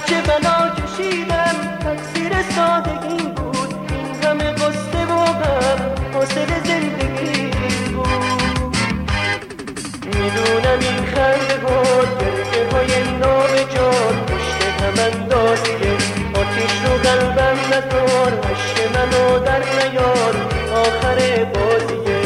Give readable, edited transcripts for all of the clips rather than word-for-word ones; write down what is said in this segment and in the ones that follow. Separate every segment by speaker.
Speaker 1: هرچه بلا کشیدم تقصیر سادگی بود، این همه قصه و غم حاصل زندگی بود. میدونم این خنده ها گریه های نابجا پشت هم اندازیه، آتیش رو قلبم نذار، عشق منو در نیار، آخر بازیه.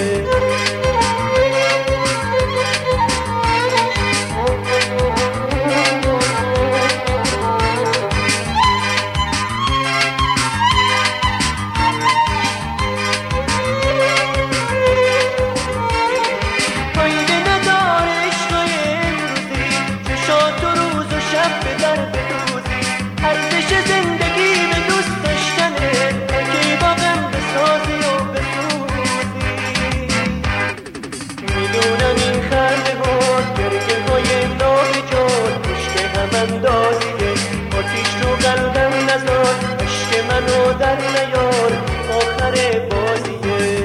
Speaker 1: آتیش رو قلبم نذار، عشق منو در نیار، آخر بازیه.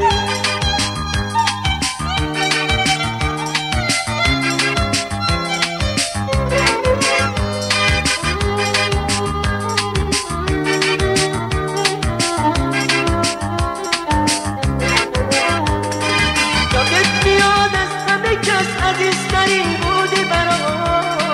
Speaker 1: یادت میاد از همه کس عزیزترین بودی برام،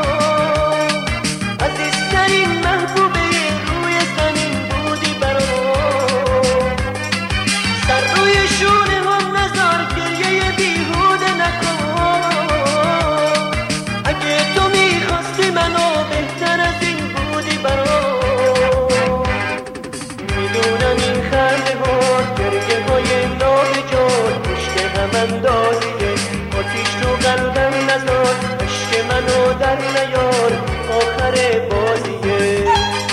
Speaker 1: عزیزترین محبوبه روی زمین بودی برام. سر روی شونه هم نذار، گریه بیهوده نکن، اگه تو میخواستی منو بهتر از این بودی برام. میدونم این خنده ها گریه های نابجا پشت هم اندازیه، آتیش رو قلبم نذار، عشق منو در نیار، آخر بازیه.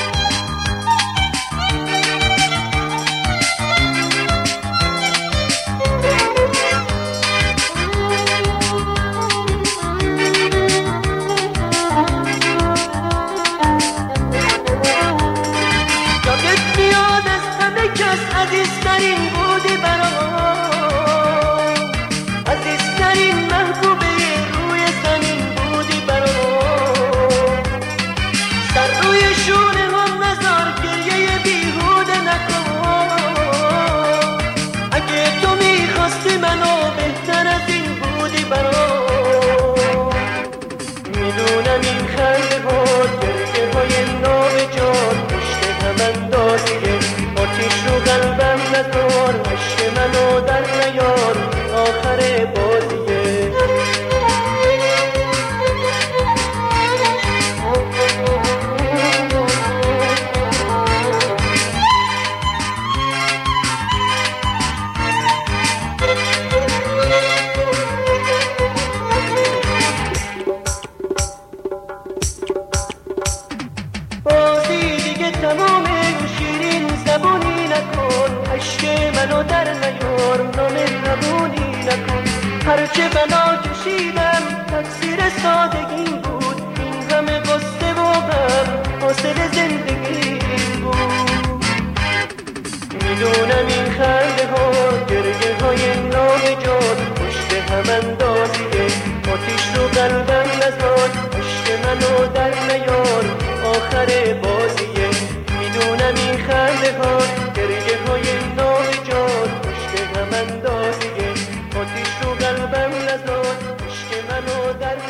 Speaker 1: یادت میاد از همه کس عزیزترین بودی برام، عزیزترین محبوبه روی زمین بودی برام. سر روی شونه هم نذار، گریه بیهوده نکن، اگه تو میخواستی منو بهتر از این بودی برام. میدونم این خنده ها گریه های نابجا پشت هم اندازیه، آتیش رو قلبم نذار، عشق منو در نیار، آخر بازیه. بازی دیگه تمامه، شیرین زبونی نکن، عشق منو در نیار، نامهربونی نکن. هرچه بلا کشیدم تقصیر سادگی بود، این همه قصه و غم حاصل زندگی بود. میدونم این خنده ها گریه های نابجا پشت هم اندازیه، آتیش رو قلبم نذار، عشق منو در نیار، آخر بازیه. میدونم این خنده ها گریه های نابجا پشت هم اندازیه، آتیش رو قلبم نذار، عشق منو در